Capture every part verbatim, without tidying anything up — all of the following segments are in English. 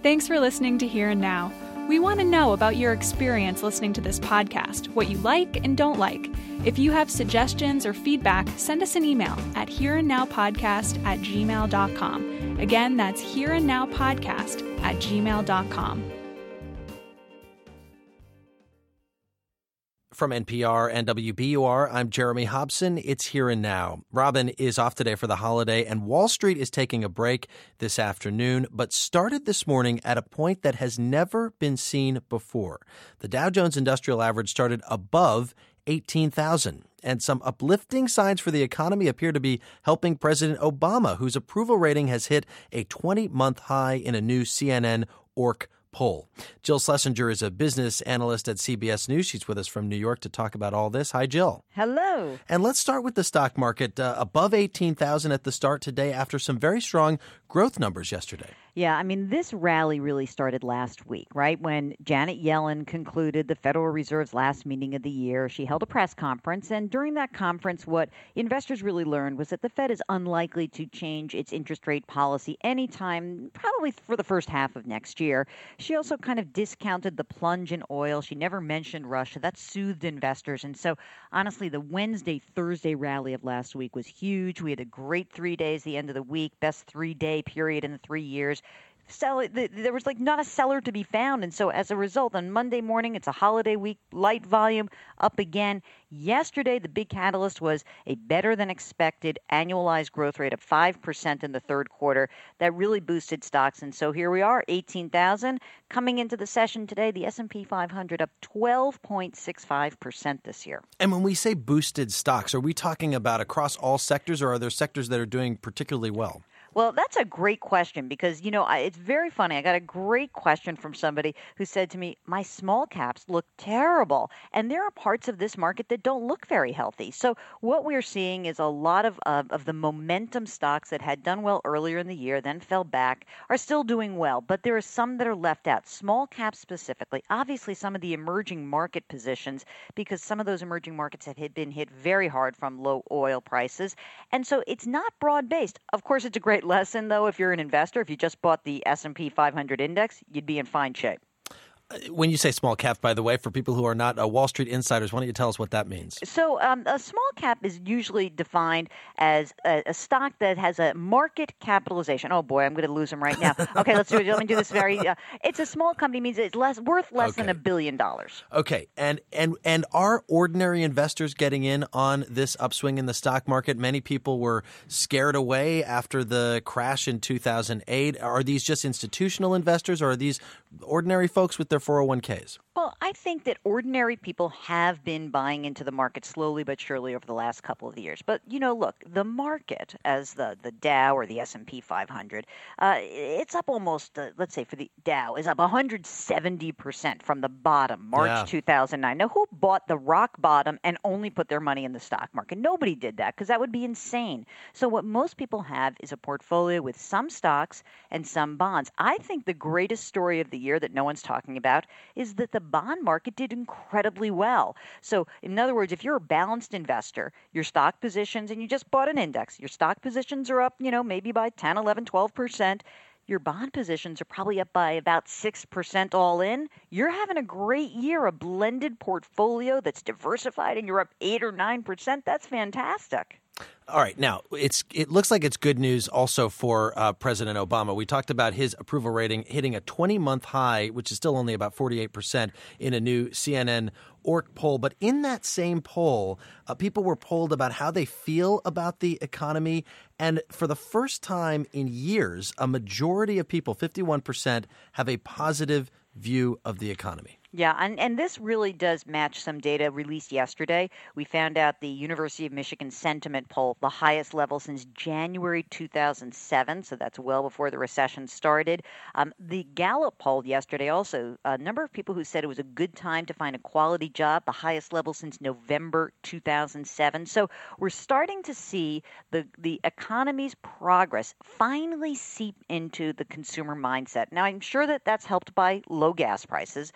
Thanks for listening to Here and Now. We want to know about your experience listening to this podcast, what you like and don't like. If you have suggestions or feedback, send us an email at hereandnowpodcast at gmail dot com. Again, that's hereandnowpodcast at gmail dot com. From N P R and W B U R, I'm Jeremy Hobson. It's Here and Now. Robin is off today for the holiday, and Wall Street is taking a break this afternoon, but started this morning at a point that has never been seen before. The Dow Jones Industrial Average started above eighteen thousand, and some uplifting signs for the economy appear to be helping President Obama, whose approval rating has hit a twenty-month high in a new C N N O R C poll. Jill Schlesinger is a business analyst at C B S News. She's with us from New York to talk about all this. Hi, Jill. Hello. And let's start with the stock market, uh, above eighteen thousand at the start today after some very strong growth numbers yesterday. Yeah, I mean, this rally really started last week, right? When Janet Yellen concluded the Federal Reserve's last meeting of the year. She held a press conference, and during that conference, what investors really learned was that the Fed is unlikely to change its interest rate policy anytime, probably for the first half of next year. She also kind of discounted the plunge in oil. She never mentioned Russia. That soothed investors. And so, honestly, the Wednesday, Thursday rally of last week was huge. We had a great three days, the end of the week, best three-day period in the three years. Sell, there was like not a seller to be found. And so as a result, on Monday morning, it's a holiday week, light volume up again. Yesterday, the big catalyst was a better than expected annualized growth rate of five percent in the third quarter. That really boosted stocks. And so here we are, eighteen thousand. Coming into the session today, the S and P five hundred up twelve point six five percent this year. And when we say boosted stocks, are we talking about across all sectors, or are there sectors that are doing particularly well? Well, that's a great question because, you know, I, it's very funny. I got a great question from somebody who said to me, my small caps look terrible. And there are parts of this market that don't look very healthy. So what we're seeing is a lot of, uh, of the momentum stocks that had done well earlier in the year, then fell back, are still doing well. But there are some that are left out, small caps specifically. Obviously, some of the emerging market positions, because some of those emerging markets have been hit very hard from low oil prices. And so it's not broad-based. Of course, it's a great lesson, though, if you're an investor. If you just bought the S and P five hundred index, you'd be in fine shape. When you say small cap, by the way, for people who are not uh, Wall Street insiders, why don't you tell us what that means? So um, a small cap is usually defined as a, a stock that has a market capitalization. Oh, boy, I'm going to lose them right now. Okay, let's do it. Let me do this very uh, – it's a small company means it's less worth less okay. than a billion dollars. Okay. And, and, and are ordinary investors getting in on this upswing in the stock market? Many people were scared away after the crash in two thousand eight. Are these just institutional investors, or are these ordinary folks with their four oh one k's? Well, I think that ordinary people have been buying into the market slowly but surely over the last couple of years. But, you know, look, the market, as the, the Dow or the S and P five hundred, uh, it's up almost, uh, let's say for the Dow, is up one hundred seventy percent from the bottom, March yeah. two thousand nine. Now, who bought the rock bottom and only put their money in the stock market? Nobody did that because that would be insane. So what most people have is a portfolio with some stocks and some bonds. I think the greatest story of the year that no one's talking about is that the bond market did incredibly well. So in other words, if you're a balanced investor, your stock positions, and you just bought an index, your stock positions are up, you know, maybe by ten, eleven, twelve percent. Your bond positions are probably up by about six percent all in. You're having a great year, a blended portfolio that's diversified, and you're up eight or nine percent. That's fantastic. All right. Now, it's it looks like it's good news also for uh, President Obama. We talked about his approval rating hitting a twenty-month high, which is still only about forty-eight percent in a new C N N O R C poll. But in that same poll, uh, people were polled about how they feel about the economy. And for the first time in years, a majority of people, fifty-one percent, have a positive view of the economy. Yeah, and, and this really does match some data released yesterday. We found out the University of Michigan sentiment poll, the highest level since January two thousand seven, so that's well before the recession started. Um, the Gallup poll yesterday also, a number of people who said it was a good time to find a quality job, the highest level since November two thousand seven. So we're starting to see the, the economy's progress finally seep into the consumer mindset. Now, I'm sure that that's helped by low gas prices, but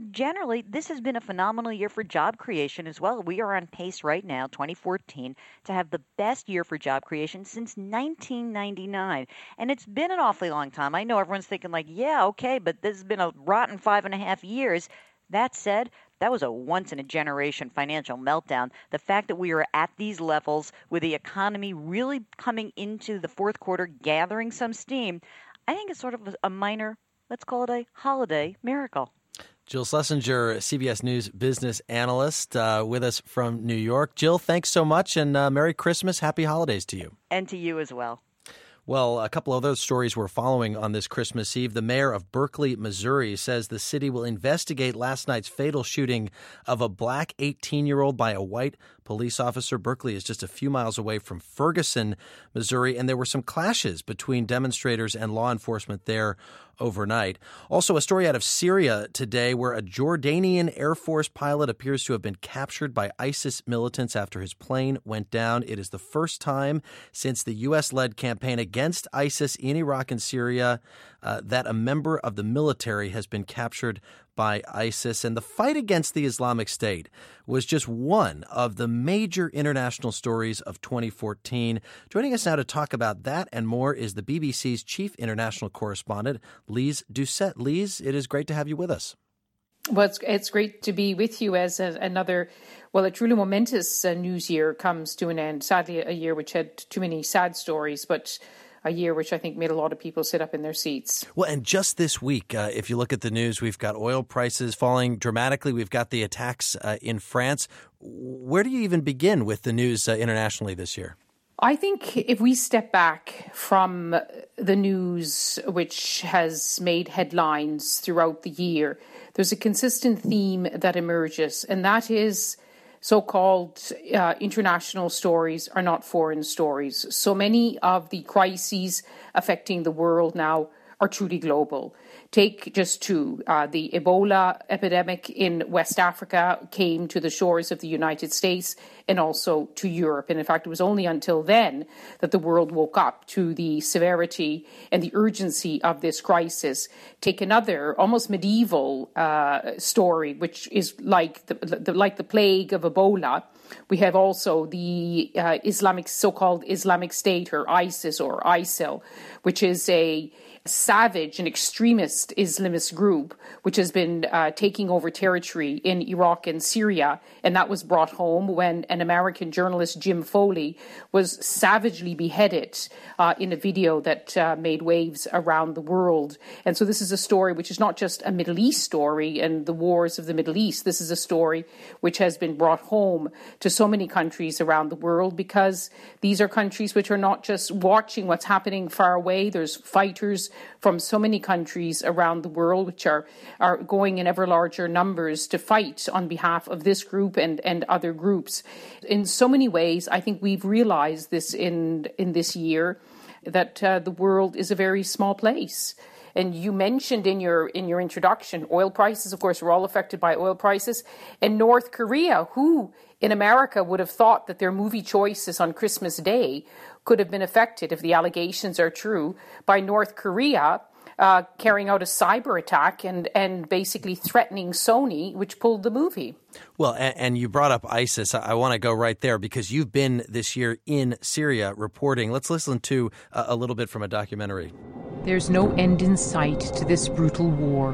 But generally, this has been a phenomenal year for job creation as well. We are on pace right now, twenty fourteen, to have the best year for job creation since nineteen ninety-nine. And it's been an awfully long time. I know everyone's thinking like, yeah, okay, but this has been a rotten five and a half years. That said, that was a once-in-a-generation financial meltdown. The fact that we are at these levels with the economy really coming into the fourth quarter, gathering some steam, I think it's sort of a minor, let's call it a holiday miracle. Jill Schlesinger, C B S News business analyst, uh, with us from New York. Jill, thanks so much, and uh, Merry Christmas. Happy holidays to you. And to you as well. Well, a couple of those stories we're following on this Christmas Eve. The mayor of Berkeley, Missouri, says the city will investigate last night's fatal shooting of a black eighteen-year-old by a white police officer. Berkeley is just a few miles away from Ferguson, Missouri, and there were some clashes between demonstrators and law enforcement there overnight. Also, a story out of Syria today where a Jordanian Air Force pilot appears to have been captured by ISIS militants after his plane went down. It is the first time since the U S-led campaign against ISIS in Iraq and Syria uh, that a member of the military has been captured by ISIS. And the fight against the Islamic State was just one of the major international stories of twenty fourteen. Joining us now to talk about that and more is the B B C's chief international correspondent, Lise Doucette. Lise, it is great to have you with us. Well, it's, it's great to be with you as a, another, well, a truly momentous uh, news year comes to an end. Sadly, a year which had too many sad stories, but a year which I think made a lot of people sit up in their seats. Well, and just this week, uh, if you look at the news, we've got oil prices falling dramatically. We've got the attacks uh, in France. Where do you even begin with the news uh, internationally this year? I think if we step back from the news which has made headlines throughout the year, there's a consistent theme that emerges, and that is so-called uh, international stories are not foreign stories. So many of the crises affecting the world now are truly global. Take just two. Uh, the Ebola epidemic in West Africa came to the shores of the United States and also to Europe. And in fact, it was only until then that the world woke up to the severity and the urgency of this crisis. Take another almost medieval uh, story, which is like the, the, like the plague of Ebola. We have also the uh, Islamic, so-called Islamic State, or ISIS or ISIL, which is a savage and extremist Islamist group which has been uh, taking over territory in Iraq and Syria. And that was brought home when an American journalist, Jim Foley, was savagely beheaded uh, in a video that uh, made waves around the world. And so this is a story which is not just a Middle East story and the wars of the Middle East. This is a story which has been brought home to so many countries around the world, because these are countries which are not just watching what's happening far away. There's fighters from so many countries around the world which are, are going in ever larger numbers to fight on behalf of this group and, and other groups. In so many ways, I think we've realized this in, in this year, that uh, the world is a very small place. And you mentioned in your in your introduction, oil prices, of course, we're all affected by oil prices. And North Korea, who in America would have thought that their movie choices on Christmas Day could have been affected, if the allegations are true, by North Korea uh, carrying out a cyber attack and, and basically threatening Sony, which pulled the movie. Well, and, and you brought up ISIS. I, I want to go right there because you've been this year in Syria reporting. Let's listen to a, a little bit from a documentary. There's no end in sight to this brutal war.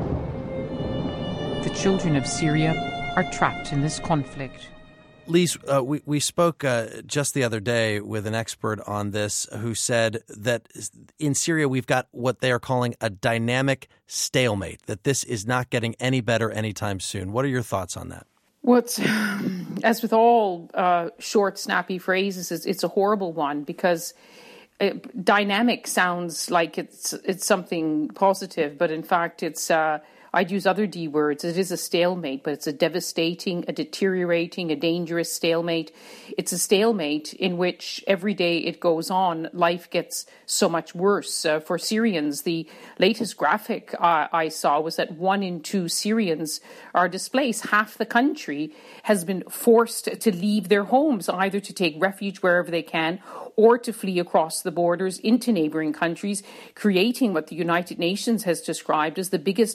The children of Syria are trapped in this conflict. Lise, uh, we, we spoke uh, just the other day with an expert on this who said that in Syria we've got what they are calling a dynamic stalemate, that this is not getting any better anytime soon. What are your thoughts on that? Well, it's, as with all uh, short, snappy phrases, it's, it's a horrible one, because it, dynamic sounds like it's it's something positive, but in fact it's... Uh, I'd use other D words. It is a stalemate, but it's a devastating, a deteriorating, a dangerous stalemate. It's a stalemate in which every day it goes on, life gets so much worse. Uh, for Syrians, the latest graphic uh, I saw was that one in two Syrians are displaced. Half the country has been forced to leave their homes, either to take refuge wherever they can or to flee across the borders into neighboring countries, creating what the United Nations has described as the biggest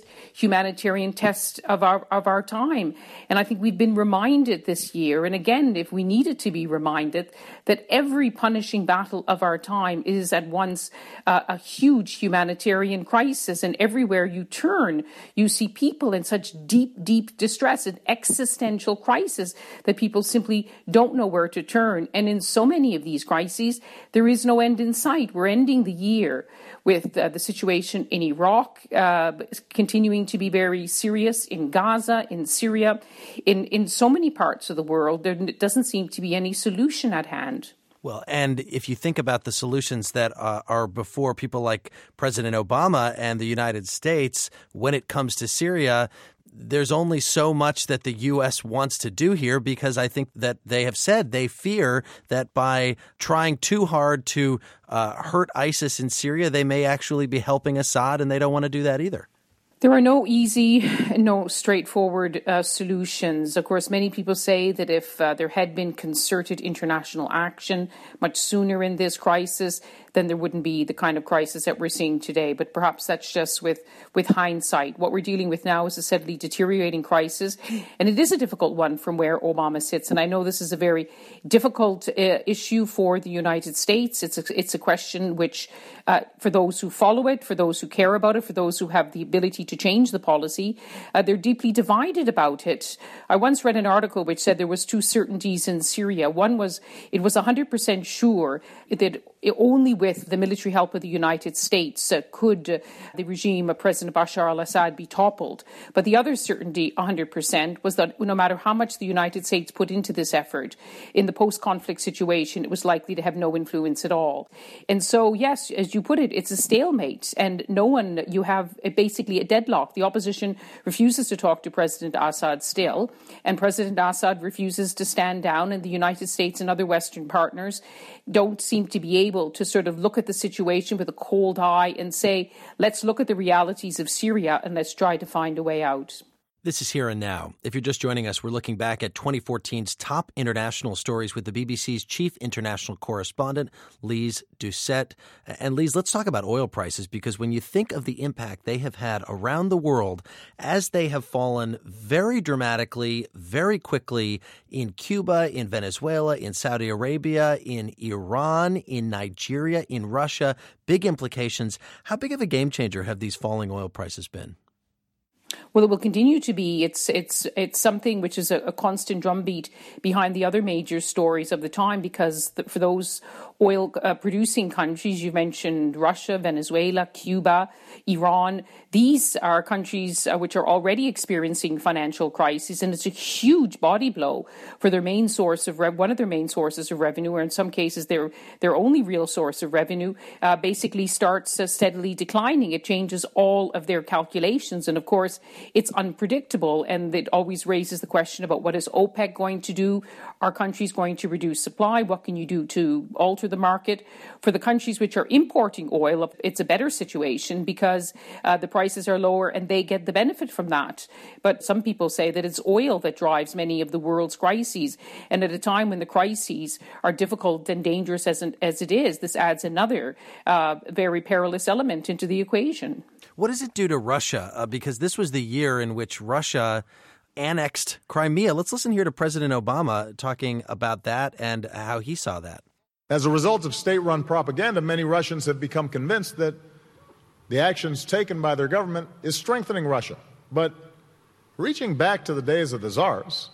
humanitarian test of our of our time. And I think we've been reminded this year, and again, if we needed to be reminded, that every punishing battle of our time is at once uh, a huge humanitarian crisis. And everywhere you turn, you see people in such deep, deep distress, an existential crisis that people simply don't know where to turn. And in so many of these crises, there is no end in sight. We're ending the year with uh, the situation in Iraq uh, continuing to be very serious, in Gaza, in Syria, in, in so many parts of the world. There doesn't seem to be any solution at hand. Well, and if you think about the solutions that uh, are before people like President Obama and the United States, when it comes to Syria, there's only so much that the U S wants to do here, because I think that they have said they fear that by trying too hard to uh, hurt ISIS in Syria, they may actually be helping Assad, and they don't want to do that either. There are no easy, no straightforward uh, solutions. Of course, many people say that if uh, there had been concerted international action much sooner in this crisis, then there wouldn't be the kind of crisis that we're seeing today. But perhaps that's just with, with hindsight. What we're dealing with now is a steadily deteriorating crisis, and it is a difficult one from where Obama sits. And I know this is a very difficult uh, issue for the United States. It's a, it's a question which, uh, for those who follow it, for those who care about it, for those who have the ability to change the policy, uh, they're deeply divided about it. I once read an article which said there was two certainties in Syria. One was it was one hundred percent sure that only with the military help of the United States uh, could uh, the regime of President Bashar al-Assad be toppled. But the other certainty, one hundred percent, was that no matter how much the United States put into this effort, in the post-conflict situation, it was likely to have no influence at all. And so, yes, as you put it, it's a stalemate, and no one, you have basically a deadlock. The opposition refuses to talk to President Assad still, and President Assad refuses to stand down, and the United States and other Western partners don't seem to be able to sort of look at the situation with a cold eye and say, let's look at the realities of Syria and let's try to find a way out. This is Here and Now. If you're just joining us, we're looking back at twenty fourteen's top international stories with the B B C's chief international correspondent, Lise Doucette. And Lise, let's talk about oil prices, because when you think of the impact they have had around the world as they have fallen very dramatically, very quickly in Cuba, in Venezuela, in Saudi Arabia, in Iran, in Nigeria, in Russia, big implications. How big of a game changer have these falling oil prices been? Well, it will continue to be. It's it's it's something which is a, a constant drumbeat behind the other major stories of the time, because the, for those oil uh, producing countries, you mentioned Russia, Venezuela, Cuba, Iran. These are countries uh, which are already experiencing financial crises, and it's a huge body blow for their main source of rev- one of their main sources of revenue, or in some cases their their only real source of revenue, uh, basically starts uh, steadily declining. It changes all of their calculations, and of course, it's unpredictable, and it always raises the question about what is OPEC going to do? Are countries going to reduce supply? What can you do to alter the market? For the countries which are importing oil, it's a better situation because uh, the prices are lower and they get the benefit from that. But some people say that it's oil that drives many of the world's crises. And at a time when the crises are difficult and dangerous as, an, as it is, this adds another uh, very perilous element into the equation. What does it do to Russia? Uh, because this was the year in which Russia annexed Crimea. Let's listen here to President Obama talking about that and how he saw that. As a result of state-run propaganda, many Russians have become convinced that the actions taken by their government is strengthening Russia. But reaching back to the days of the czars,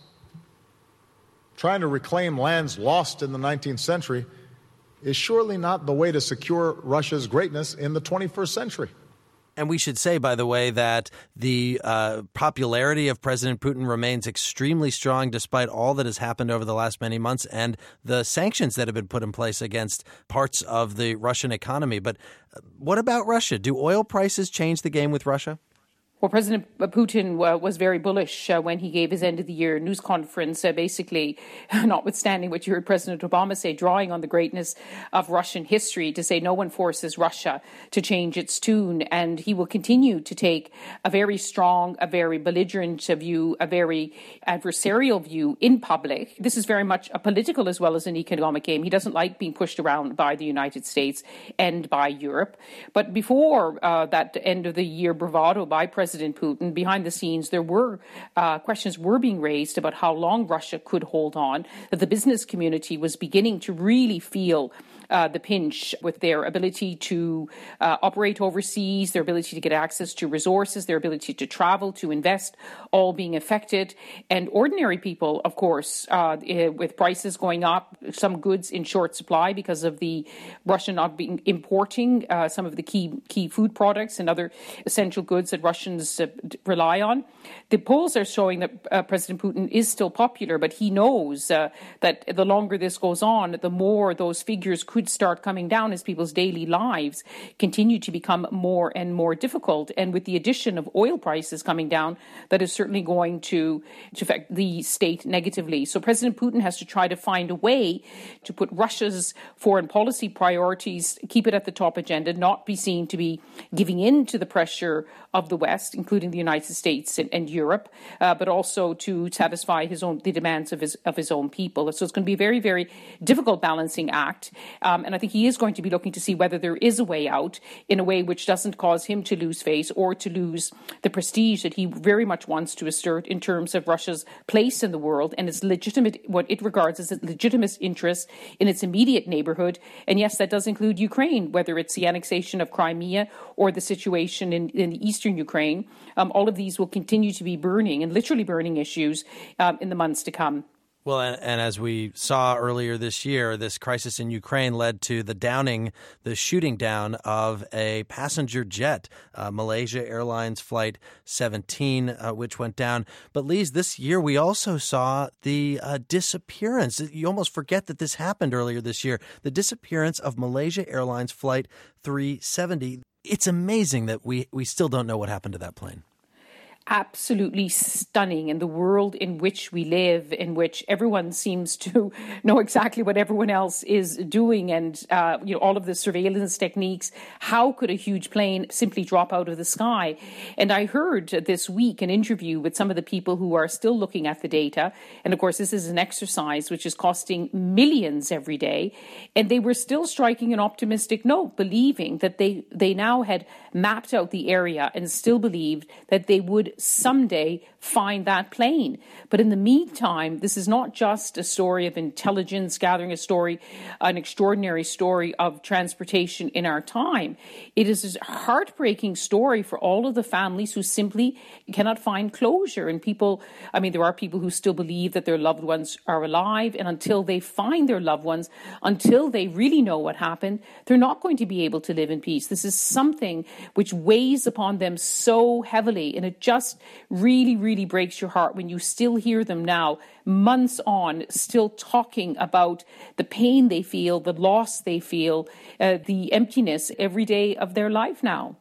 trying to reclaim lands lost in the nineteenth century is surely not the way to secure Russia's greatness in the twenty-first century. And we should say, by the way, that the uh, popularity of President Putin remains extremely strong despite all that has happened over the last many months and the sanctions that have been put in place against parts of the Russian economy. But what about Russia? Do oil prices change the game with Russia? Well, President Putin uh, was very bullish uh, when he gave his end-of-the-year news conference, uh, basically, notwithstanding what you heard President Obama say, drawing on the greatness of Russian history to say no one forces Russia to change its tune. And he will continue to take a very strong, a very belligerent view, a very adversarial view in public. This is very much a political as well as an economic game. He doesn't like being pushed around by the United States and by Europe. But before uh, that end-of-the-year bravado by President President Putin. Behind the scenes, there were uh, questions were being raised about how long Russia could hold on, that the business community was beginning to really feel Uh, the pinch with their ability to uh, operate overseas, their ability to get access to resources, their ability to travel, to invest, all being affected. And ordinary people, of course, uh, with prices going up, some goods in short supply because of the Russia not being importing uh, some of the key key food products and other essential goods that Russians uh, rely on. The polls are showing that uh, President Putin is still popular, but he knows uh, that the longer this goes on, the more those figures could start coming down as people's daily lives continue to become more and more difficult. And with the addition of oil prices coming down, that is certainly going to, to affect the state negatively. So President Putin has to try to find a way to put Russia's foreign policy priorities, keep it at the top agenda, not be seen to be giving in to the pressure of the West, including the United States and, and Europe, uh, but also to satisfy his own the demands of his of his own people. So it's going to be a very, very difficult balancing act. Um, and I think he is going to be looking to see whether there is a way out in a way which doesn't cause him to lose face or to lose the prestige that he very much wants to assert in terms of Russia's place in the world and its legitimate, what it regards as its legitimate interest in its immediate neighborhood. And yes, that does include Ukraine, whether it's the annexation of Crimea or the situation in, in the eastern Ukraine. Um, all of these will continue to be burning and literally burning issues um, in the months to come. Well, and, and as we saw earlier this year, this crisis in Ukraine led to the downing, the shooting down of a passenger jet, uh, Malaysia Airlines Flight seventeen, uh, which went down. But, Lise, this year we also saw the uh, disappearance. You almost forget that this happened earlier this year. The disappearance of Malaysia Airlines Flight three seventy. It's amazing that we, we still don't know what happened to that plane. Absolutely stunning in the world in which we live, in which everyone seems to know exactly what everyone else is doing, and uh, you know all of the surveillance techniques. How could a huge plane simply drop out of the sky? And I heard this week an interview with some of the people who are still looking at the data. And of course, this is an exercise which is costing millions every day. And they were still striking an optimistic note, believing that they, they now had mapped out the area and still believed that they would someday find that plane. But in the meantime, this is not just a story of intelligence gathering, a story, an extraordinary story of transportation in our time. It is a heartbreaking story for all of the families who simply cannot find closure. And people, I mean, there are people who still believe that their loved ones are alive. And until they find their loved ones, until they really know what happened, they're not going to be able to live in peace. This is something which weighs upon them so heavily. And it just really, really breaks your heart when you still hear them now, months on, still talking about the pain they feel, the loss they feel, uh, the emptiness every day of their life now.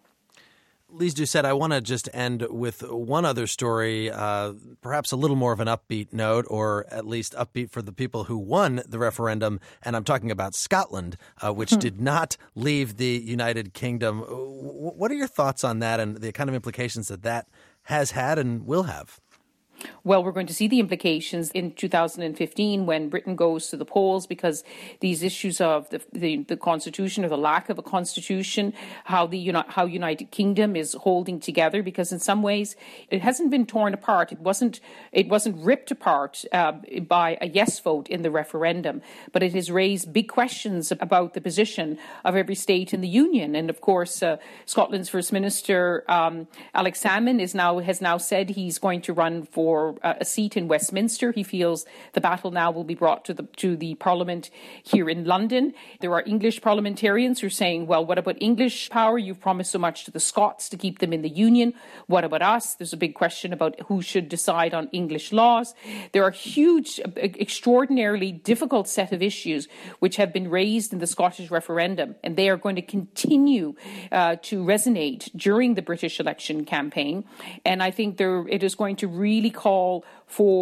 Lise Doucette, I want to just end with one other story, uh, perhaps a little more of an upbeat note, or at least upbeat for the people who won the referendum. And I'm talking about Scotland, uh, which did not leave the United Kingdom. What are your thoughts on that and the kind of implications that that has had and will have? Well, we're going to see the implications in two thousand fifteen when Britain goes to the polls, because these issues of the, the, the constitution or the lack of a constitution, how the uni- how United Kingdom is holding together, because in some ways it hasn't been torn apart. It wasn't it wasn't ripped apart uh, by a yes vote in the referendum, but it has raised big questions about the position of every state in the union. And of course, uh, Scotland's First Minister um, Alex Salmond is now has now said he's going to run for For a seat in Westminster. He feels the battle now will be brought to the to the Parliament here in London. There are English parliamentarians who are saying, well, what about English power? You've promised so much to the Scots to keep them in the Union. What about us? There's a big question about who should decide on English laws. There are huge, extraordinarily difficult set of issues which have been raised in the Scottish referendum, and they are going to continue uh, to resonate during the British election campaign. And I think there it is going to really call for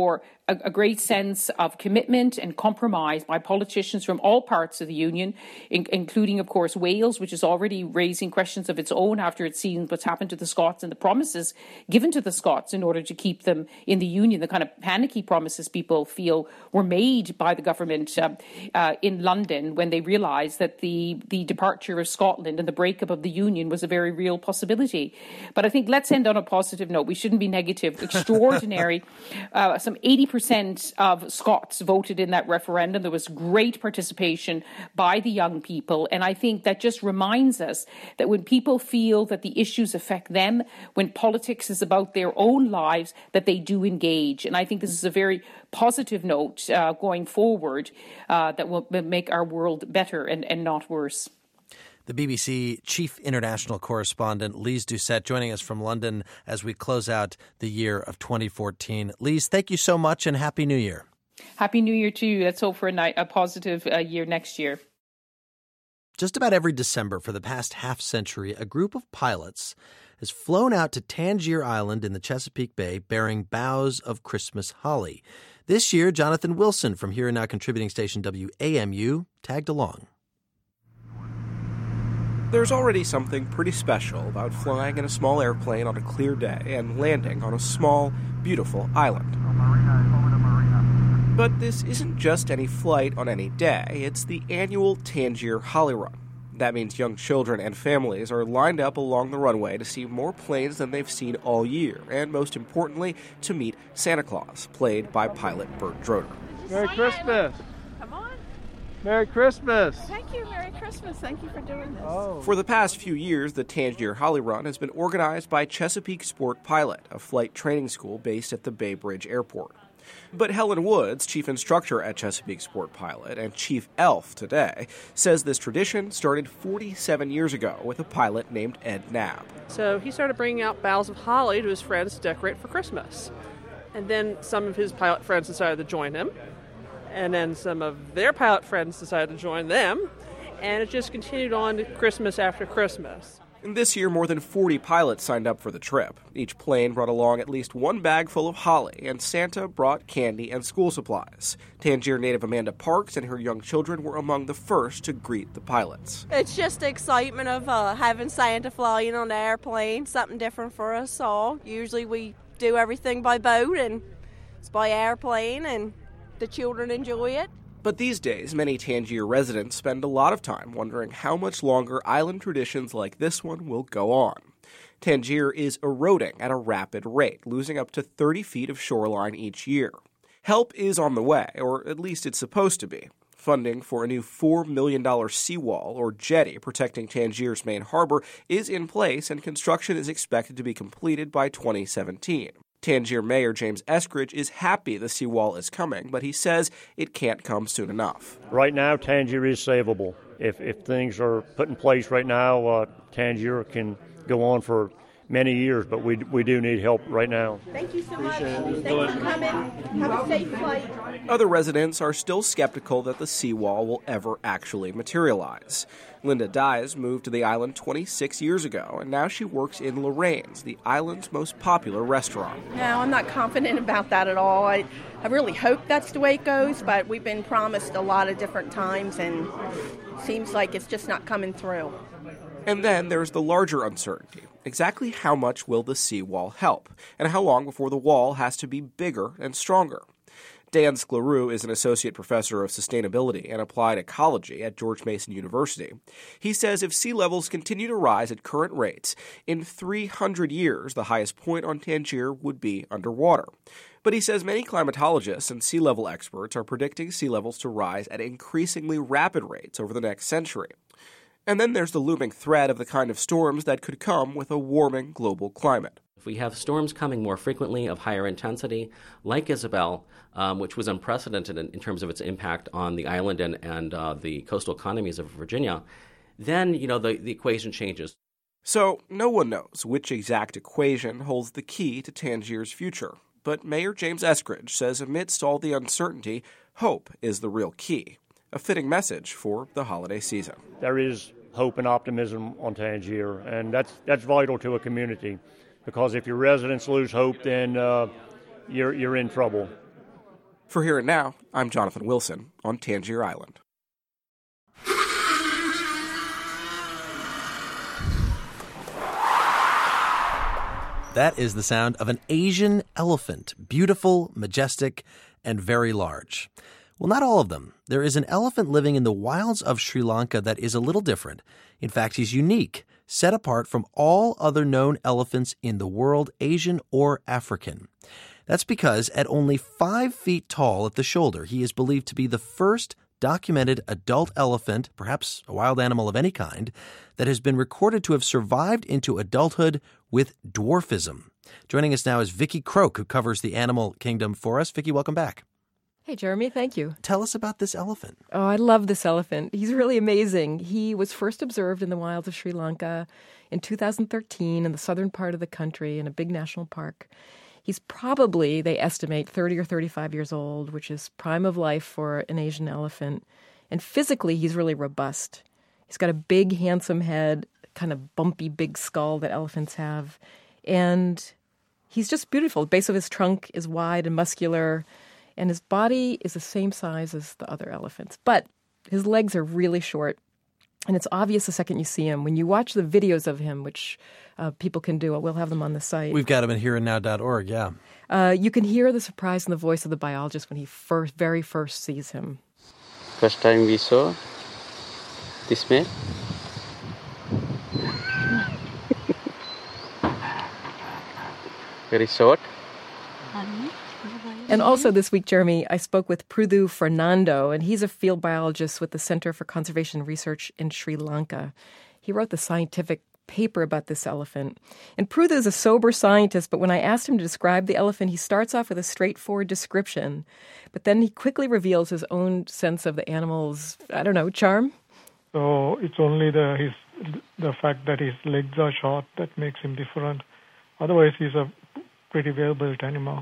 a, a great sense of commitment and compromise by politicians from all parts of the Union, in, including, of course, Wales, which is already raising questions of its own after it's seen what's happened to the Scots and the promises given to the Scots in order to keep them in the Union, the kind of panicky promises people feel were made by the government uh, uh, in London when they realised that the, the departure of Scotland and the breakup of the Union was a very real possibility. But I think let's end on a positive note. We shouldn't be negative. Extraordinary. uh, some eighty percent of Scots voted in that referendum. There was great participation by the young people. And I think that just reminds us that when people feel that the issues affect them, when politics is about their own lives, that they do engage. And I think this is a very positive note uh, going forward uh, that will make our world better and, and not worse. The B B C Chief International Correspondent, Lise Doucette, joining us from London as we close out the year of twenty fourteen. Lise, thank you so much and Happy New Year. Happy New Year to you. Let's hope for a, night, a positive uh, year next year. Just about every December for the past half century, a group of pilots has flown out to Tangier Island in the Chesapeake Bay bearing boughs of Christmas holly. This year, Jonathan Wilson from Here and Now contributing station W A M U tagged along. There's already something pretty special about flying in a small airplane on a clear day and landing on a small, beautiful island. But this isn't just any flight on any day, it's the annual Tangier Holly Run. That means young children and families are lined up along the runway to see more planes than they've seen all year, and most importantly, to meet Santa Claus, played by pilot Bert Droder. Merry Christmas! Merry Christmas! Thank you, Merry Christmas. Thank you for doing this. Oh. For the past few years, the Tangier Holly Run has been organized by Chesapeake Sport Pilot, a flight training school based at the Bay Bridge Airport. But Helen Woods, chief instructor at Chesapeake Sport Pilot and chief elf today, says this tradition started forty-seven years ago with a pilot named Ed Knapp. So he started bringing out boughs of holly to his friends to decorate for Christmas. And then some of his pilot friends decided to join him. And then some of their pilot friends decided to join them. And it just continued on to Christmas after Christmas. And this year, more than forty pilots signed up for the trip. Each plane brought along at least one bag full of holly, and Santa brought candy and school supplies. Tangier native Amanda Parks and her young children were among the first to greet the pilots. It's just the excitement of uh, having Santa flying on the airplane, something different for us all. Usually we do everything by boat, and it's by airplane, and the children enjoy it. But these days, many Tangier residents spend a lot of time wondering how much longer island traditions like this one will go on. Tangier is eroding at a rapid rate, losing up to thirty feet of shoreline each year. Help is on the way, or at least it's supposed to be. Funding for a new four million dollars seawall, or jetty, protecting Tangier's main harbor is in place, and construction is expected to be completed by twenty seventeen. Tangier Mayor James Eskridge is happy the seawall is coming, but he says it can't come soon enough. Right now, Tangier is savable. If if things are put in place right now, uh, Tangier can go on for many years, but we we do need help right now. Thank you so much. Thank you for coming. Have a safe flight. Other residents are still skeptical that the seawall will ever actually materialize. Linda Dyes moved to the island twenty-six years ago, and now she works in Lorraine's, the island's most popular restaurant. No, I'm not confident about that at all. I, I really hope that's the way it goes, but we've been promised a lot of different times, and it seems like it's just not coming through. And then there's the larger uncertainty. Exactly how much will the seawall help, and how long before the wall has to be bigger and stronger? Dan Skleroux is an associate professor of sustainability and applied ecology at George Mason University. He says if sea levels continue to rise at current rates, in three hundred years, the highest point on Tangier would be underwater. But he says many climatologists and sea level experts are predicting sea levels to rise at increasingly rapid rates over the next century. And then there's the looming threat of the kind of storms that could come with a warming global climate. If we have storms coming more frequently of higher intensity, like Isabel, um, which was unprecedented in, in terms of its impact on the island and, and uh, the coastal economies of Virginia, then, you know, the, the equation changes. So no one knows which exact equation holds the key to Tangier's future. But Mayor James Eskridge says amidst all the uncertainty, hope is the real key. A fitting message for the holiday season. There is hope and optimism on Tangier, and that's that's vital to a community, because if your residents lose hope, then uh, you're you're in trouble. For Here and Now, I'm Jonathan Wilson on Tangier Island. That is the sound of an Asian elephant, beautiful, majestic, and very large. Well, not all of them. There is an elephant living in the wilds of Sri Lanka that is a little different. In fact, he's unique, set apart from all other known elephants in the world, Asian or African. That's because at only five feet tall at the shoulder, he is believed to be the first documented adult elephant, perhaps a wild animal of any kind, that has been recorded to have survived into adulthood with dwarfism. Joining us now is Vicki Croak, who covers the animal kingdom for us. Vicki, welcome back. Hey, Jeremy, thank you. Tell us about this elephant. Oh, I love this elephant. He's really amazing. He was first observed in the wilds of Sri Lanka in two thousand thirteen in the southern part of the country in a big national park. He's probably, they estimate, thirty or thirty-five years old, which is prime of life for an Asian elephant. And physically, he's really robust. He's got a big, handsome head, kind of bumpy, big skull that elephants have. And he's just beautiful. The base of his trunk is wide and muscular, and his body is the same size as the other elephants. But his legs are really short, and it's obvious the second you see him. When you watch the videos of him, which uh, people can do, we'll have them on the site. We've got them at here and now dot org, yeah. Uh, you can hear the surprise in the voice of the biologist when he first, very first sees him. First time we saw this male. Very short. And also this week, Jeremy, I spoke with Prudhu Fernando, and he's a field biologist with the Center for Conservation Research in Sri Lanka. He wrote the scientific paper about this elephant. And Prudhu is a sober scientist, but when I asked him to describe the elephant, he starts off with a straightforward description, but then he quickly reveals his own sense of the animal's, I don't know, charm. So it's only the his the fact that his legs are short that makes him different. Otherwise, he's a pretty well-built animal.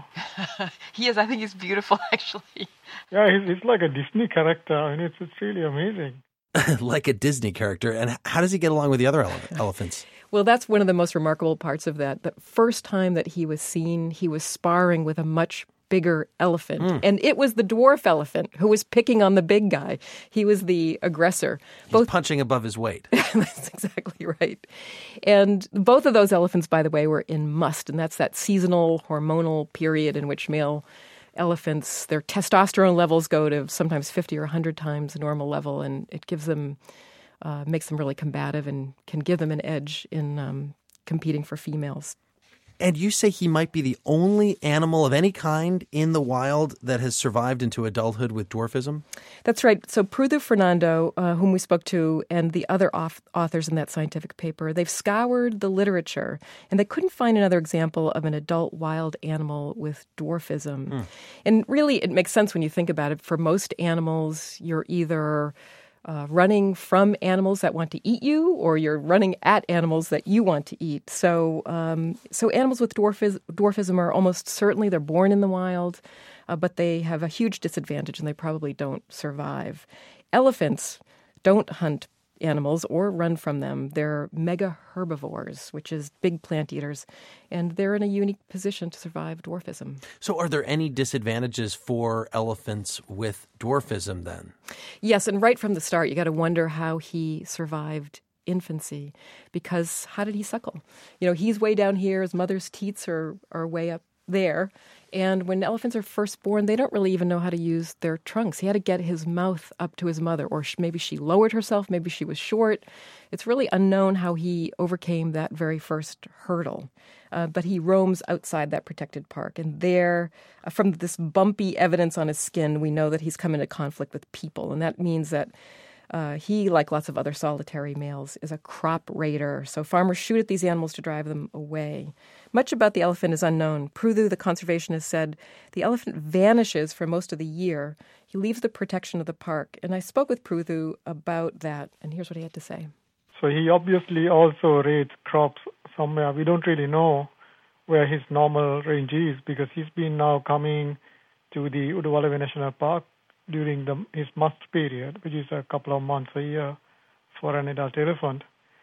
He is. I think he's beautiful, actually. Yeah, he's, he's like a Disney character. I mean, it's, it's really amazing. Like a Disney character. And how does he get along with the other ele- elephants? Well, that's one of the most remarkable parts of that. The first time that he was seen, he was sparring with a much bigger elephant. Mm. And it was the dwarf elephant who was picking on the big guy. He was the aggressor. He's both punching above his weight. That's exactly right. And both of those elephants, by the way, were in must. And that's that seasonal hormonal period in which male elephants, their testosterone levels go to sometimes fifty or one hundred times the normal level. And it gives them, uh, makes them really combative and can give them an edge in um, competing for females. And you say he might be the only animal of any kind in the wild that has survived into adulthood with dwarfism? That's right. So Prudhu Fernando, uh, whom we spoke to, and the other off- authors in that scientific paper, they've scoured the literature, and they couldn't find another example of an adult wild animal with dwarfism. Mm. And really, it makes sense when you think about it. For most animals, you're either Uh, running from animals that want to eat you, or you're running at animals that you want to eat. So um, so animals with dwarfis- dwarfism are almost certainly, they're born in the wild, uh, but they have a huge disadvantage and they probably don't survive. Elephants don't hunt animals or run from them. They're mega herbivores, which is big plant eaters, and they're in a unique position to survive dwarfism. So are there any disadvantages for elephants with dwarfism then? Yes, and right from the start, you got to wonder how he survived infancy, because how did he suckle? You know, he's way down here, his mother's teats are, are way up there. And when elephants are first born, they don't really even know how to use their trunks. He had to get his mouth up to his mother, or maybe she lowered herself, maybe she was short. It's really unknown how he overcame that very first hurdle. Uh, but he roams outside that protected park. And there, uh, from this bumpy evidence on his skin, we know that he's come into conflict with people. And that means that Uh, he, like lots of other solitary males, is a crop raider. So farmers shoot at these animals to drive them away. Much about the elephant is unknown. Prudhu, the conservationist, said the elephant vanishes for most of the year. He leaves the protection of the park. And I spoke with Prudhu about that, and here's what he had to say. So he obviously also raids crops somewhere. We don't really know where his normal range is, because he's been now coming to the Udawalawe National Park during the, his must period, which is a couple of months a year for an adult elephant.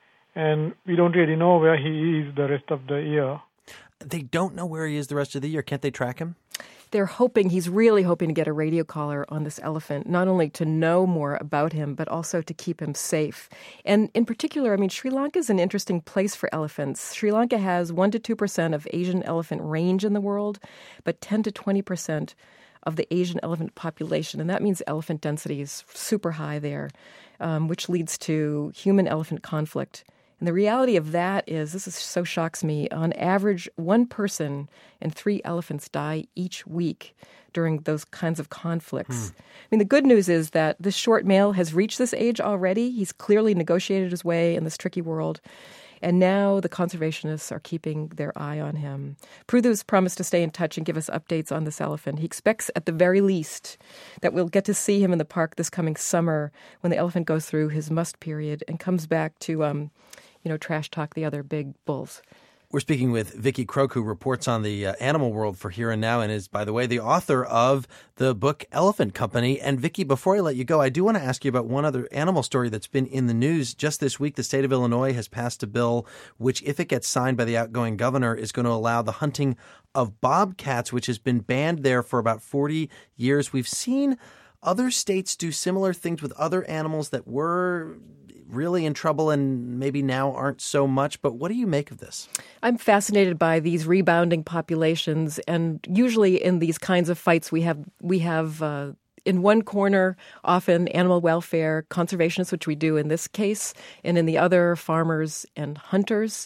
And we don't really know where he is the rest of the year. They don't know where he is the rest of the year. Can't they track him? they're hoping, he's really hoping to get a radio collar on this elephant, not only to know more about him, but also to keep him safe. And in particular, I mean, Sri Lanka is an interesting place for elephants. Sri Lanka has one to two percent of Asian elephant range in the world, but ten to twenty percent of the Asian elephant population. And that means elephant density is super high there, um, which leads to human-elephant conflict. And the reality of that is, this is so shocks me, on average, one person and three elephants die each week during those kinds of conflicts. Hmm. I mean, the good news is that this short male has reached this age already. He's clearly negotiated his way in this tricky world. And now the conservationists are keeping their eye on him. Prudhu's promised to stay in touch and give us updates on this elephant. He expects, at the very least, that we'll get to see him in the park this coming summer when the elephant goes through his must period and comes back to, um, you know, trash talk the other big bulls. We're speaking with Vicki Croke, who reports on the uh, animal world for Here and Now and is, by the way, the author of the book Elephant Company. And Vicki, before I let you go, I do want to ask you about one other animal story that's been in the news. Just this week, the state of Illinois has passed a bill which, if it gets signed by the outgoing governor, is going to allow the hunting of bobcats, which has been banned there for about forty years. We've seen other states do similar things with other animals that were really in trouble and maybe now aren't so much. But what do you make of this? I'm fascinated by these rebounding populations, and usually in these kinds of fights, we have we have uh, in one corner often animal welfare conservationists, which we do in this case, and in the other farmers and hunters.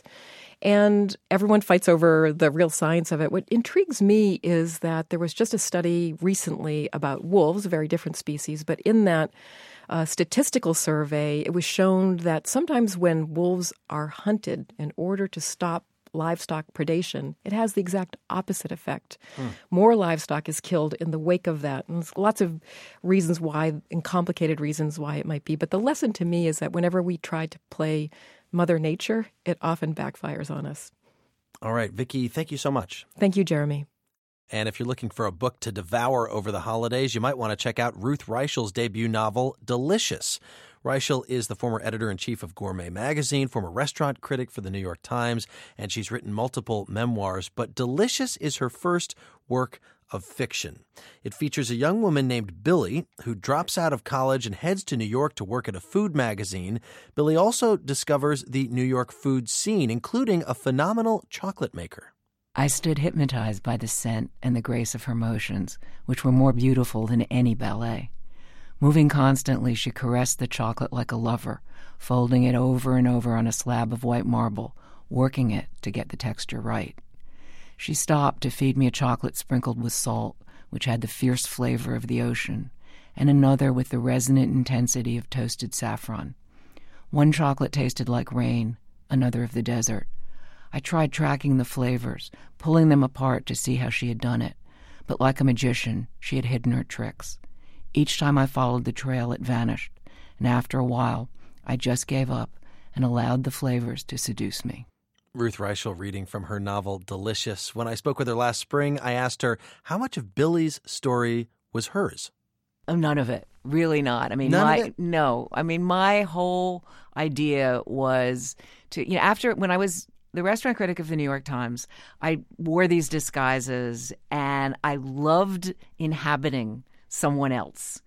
And everyone fights over the real science of it. What intrigues me is that there was just a study recently about wolves, a very different species, but in that uh, statistical survey, it was shown that sometimes when wolves are hunted in order to stop livestock predation, it has the exact opposite effect. Hmm. More livestock is killed in the wake of that. And there's lots of reasons why, and complicated reasons why it might be. But the lesson to me is that whenever we try to play Mother Nature, it often backfires on us. All right, Vicki, thank you so much. Thank you, Jeremy. And if you're looking for a book to devour over the holidays, you might want to check out Ruth Reichel's debut novel, Delicious. Reichel is the former editor-in-chief of Gourmet magazine, former restaurant critic for the New York Times, and she's written multiple memoirs. But Delicious is her first work of fiction. It features a young woman named Billy who drops out of college and heads to New York to work at a food magazine. Billy also discovers the New York food scene, including a phenomenal chocolate maker. I stood hypnotized by the scent and the grace of her motions, which were more beautiful than any ballet. Moving constantly, she caressed the chocolate like a lover, folding it over and over on a slab of white marble, working it to get the texture right. She stopped to feed me a chocolate sprinkled with salt, which had the fierce flavor of the ocean, and another with the resonant intensity of toasted saffron. One chocolate tasted like rain, another of the desert. I tried tracking the flavors, pulling them apart to see how she had done it, but like a magician, she had hidden her tricks. Each time I followed the trail, it vanished, and after a while, I just gave up and allowed the flavors to seduce me. Ruth Reichel reading from her novel Delicious. When I spoke with her last spring, I asked her how much of Billy's story was hers. Oh, none of it. Really not. I mean, None my of it? no. I mean, my whole idea was to, you know, after when I was the restaurant critic of the New York Times, I wore these disguises and I loved inhabiting someone else.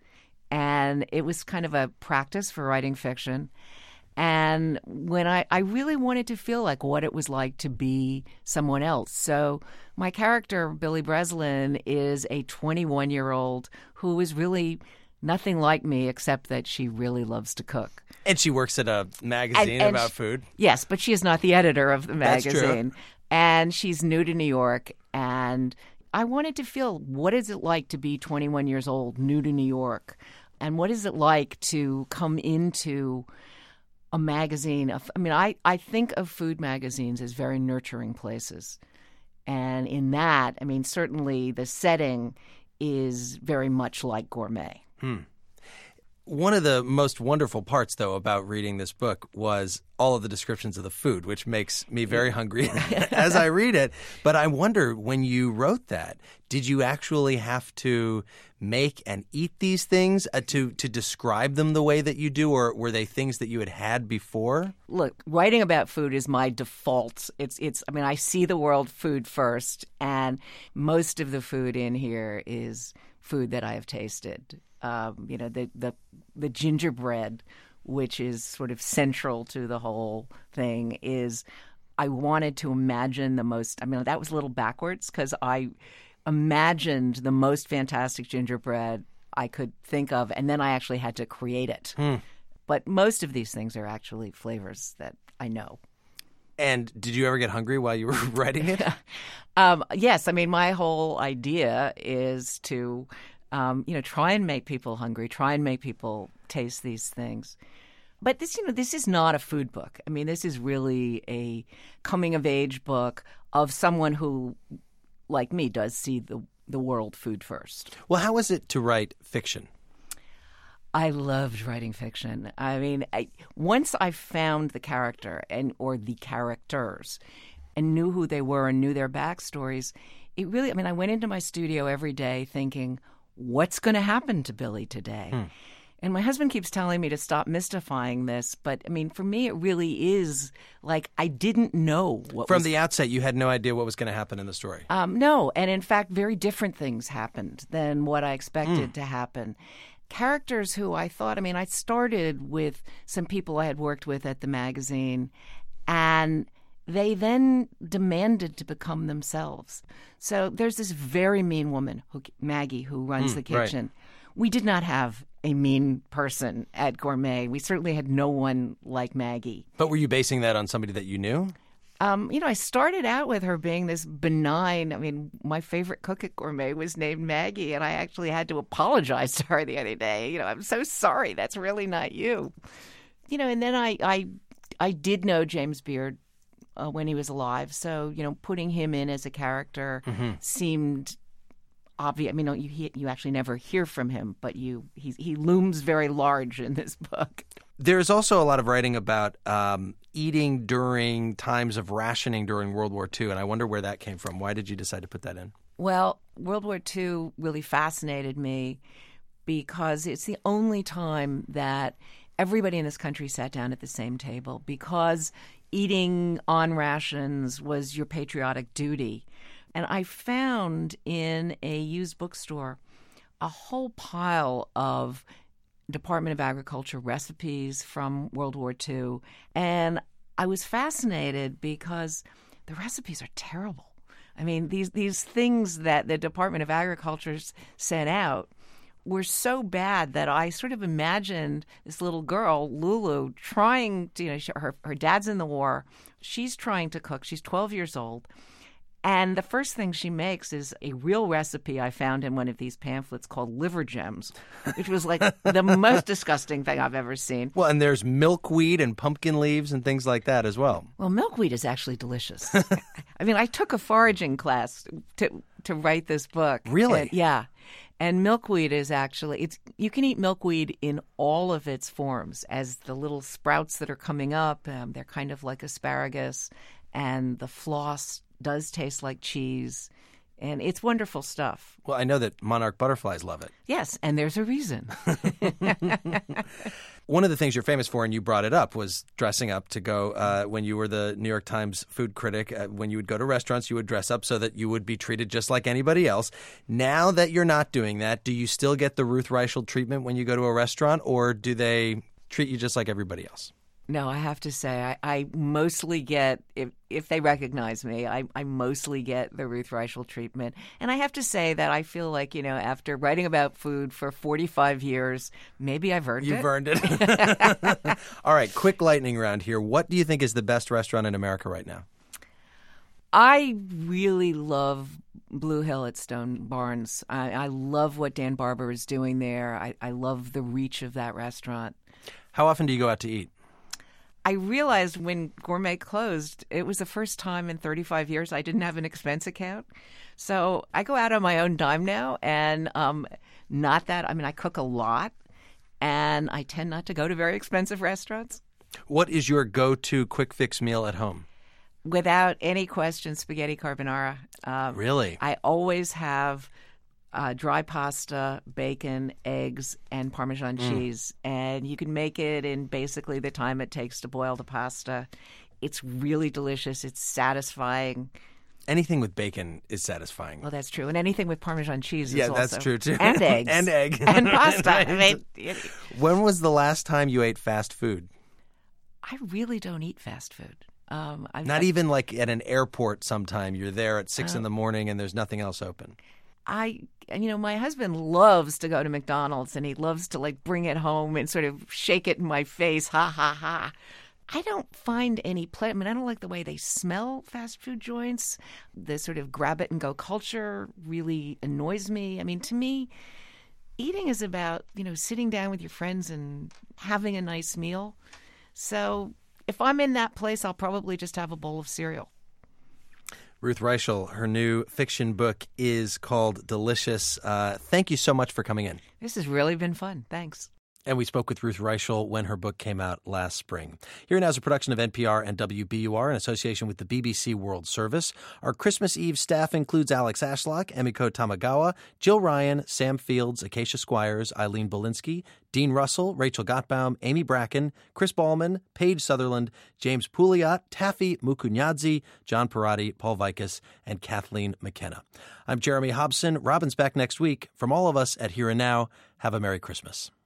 And it was kind of a practice for writing fiction. And when I, I really wanted to feel like what it was like to be someone else. So my character, Billy Breslin, is a twenty-one-year-old who is really nothing like me except that she really loves to cook. And she works at a magazine And- and about she- food. Yes, but she is not the editor of the That's true. magazine. And she's new to New York. And I wanted to feel, what is it like to be twenty-one years old, new to New York? And what is it like to come into a magazine? Of, I mean, I, I think of food magazines as very nurturing places. And in that, I mean, certainly the setting is very much like Gourmet. Hmm. One of the most wonderful parts, though, about reading this book was all of the descriptions of the food, which makes me very hungry as I read it. But I wonder, when you wrote that, did you actually have to make and eat these things uh, to, to describe them the way that you do, or were they things that you had had before? Look, writing about food is my default. It's, it's. I mean, I see the world food first, and most of the food in here is food that I have tasted. Um, you know, the, the the gingerbread, which is sort of central to the whole thing, is I wanted to imagine the most. I mean, that was a little backwards because I imagined the most fantastic gingerbread I could think of, and then I actually had to create it. Hmm. But most of these things are actually flavors that I know. And did you ever get hungry while you were writing it? um, yes. I mean, my whole idea is to... Um, you know, try and make people hungry, try and make people taste these things. But this, you know, this is not a food book. I mean, this is really a coming-of-age book of someone who, like me, does see the, the world food first. Well, how is it to write fiction? I loved writing fiction. I mean, I, once I found the character and or the characters and knew who they were and knew their backstories, it really, I mean, I went into my studio every day thinking, what's going to happen to Billy today? Hmm. And my husband keeps telling me to stop mystifying this. But, I mean, for me, it really is like I didn't know what From was... the outset, you had no idea what was going to happen in the story. Um, no. And, in fact, very different things happened than what I expected mm. to happen. Characters who I thought, I mean, I started with some people I had worked with at the magazine, and they then demanded to become themselves. So there's this very mean woman, who, Maggie, who runs mm, the kitchen. Right. We did not have a mean person at Gourmet. We certainly had no one like Maggie. But were you basing that on somebody that you knew? Um, you know, I started out with her being this benign. I mean, my favorite cook at Gourmet was named Maggie, and I actually had to apologize to her the other day. You know, I'm so sorry. That's really not you. You know, and then I, I, I did know James Beard Uh, when he was alive. So, you know, putting him in as a character mm-hmm. seemed obvious. I mean, you he, you actually never hear from him, but you he, he looms very large in this book. There's also a lot of writing about um, eating during times of rationing during World War Two, and I wonder where that came from. Why did you decide to put that in? Well, World War Two really fascinated me because it's the only time that everybody in this country sat down at the same table, because eating on rations was your patriotic duty. And I found in a used bookstore a whole pile of Department of Agriculture recipes from World War Two. And I was fascinated because the recipes are terrible. I mean, these, these things that the Department of Agriculture sent out were so bad that I sort of imagined this little girl, Lulu, trying to, you know, her, her dad's in the war. She's trying to cook. She's twelve years old. And the first thing she makes is a real recipe I found in one of these pamphlets called liver gems, which was like the most disgusting thing I've ever seen. Well, and there's milkweed and pumpkin leaves and things like that as well. Well, milkweed is actually delicious. I mean, I took a foraging class to to write this book. Really? And, yeah. And milkweed is actually, it's you can eat milkweed in all of its forms as the little sprouts that are coming up. Um, they're kind of like asparagus, and the floss does taste like cheese, and it's wonderful stuff. Well, I know that monarch butterflies love it. Yes, and there's a reason. One of the things you're famous for, and you brought it up, was dressing up to go uh, when you were the New York Times food critic. Uh, when you would go to restaurants, you would dress up so that you would be treated just like anybody else. Now that you're not doing that, do you still get the Ruth Reichel treatment when you go to a restaurant, or do they treat you just like everybody else? No, I have to say, I, I mostly get, if if they recognize me, I, I mostly get the Ruth Reichel treatment. And I have to say that I feel like, you know, after writing about food for forty-five years, maybe I've earned You've it. You've earned it. All right, quick lightning round here. What do you think is the best restaurant in America right now? I really love Blue Hill at Stone Barns. I, I love what Dan Barber is doing there. I, I love the reach of that restaurant. How often do you go out to eat? I realized when Gourmet closed, it was the first time in thirty-five years I didn't have an expense account. So I go out on my own dime now, and um, not that, I mean, I cook a lot, and I tend not to go to very expensive restaurants. What is your go-to quick fix meal at home? Without any question, spaghetti carbonara. Um, really? I always have uh, dry pasta, bacon, eggs, and Parmesan Mm. cheese. And you can make it in basically the time it takes to boil the pasta. It's really delicious. It's satisfying. Anything with bacon is satisfying. Well, that's true. And anything with Parmesan cheese is yeah, also. that's true, too. And eggs. and egg. And pasta. I mean, when was the last time you ate fast food? I really don't eat fast food. Um, I, Not I, even like at an airport sometime. You're there at six uh, in the morning and there's nothing else open. I, you know, my husband loves to go to McDonald's and he loves to like bring it home and sort of shake it in my face. Ha, ha, ha. I don't find any pleasure. I mean, I don't like the way they smell, fast food joints. The sort of grab it and go culture really annoys me. I mean, to me, eating is about, you know, sitting down with your friends and having a nice meal. So if I'm in that place, I'll probably just have a bowl of cereal. Ruth Reichl, her new fiction book is called Delicious. Uh, thank you so much for coming in. This has really been fun. Thanks. And we spoke with Ruth Reichl when her book came out last spring. Here Now is a production of N P R and W B U R in association with the B B C World Service. Our Christmas Eve staff includes Alex Ashlock, Emiko Tamagawa, Jill Ryan, Sam Fields, Acacia Squires, Eileen Belinsky, Dean Russell, Rachel Gottbaum, Amy Bracken, Chris Ballman, Paige Sutherland, James Pouliot, Taffy Mukunyadzi, John Parati, Paul Vikas, and Kathleen McKenna. I'm Jeremy Hobson. Robin's back next week. From all of us at Here and Now, have a Merry Christmas.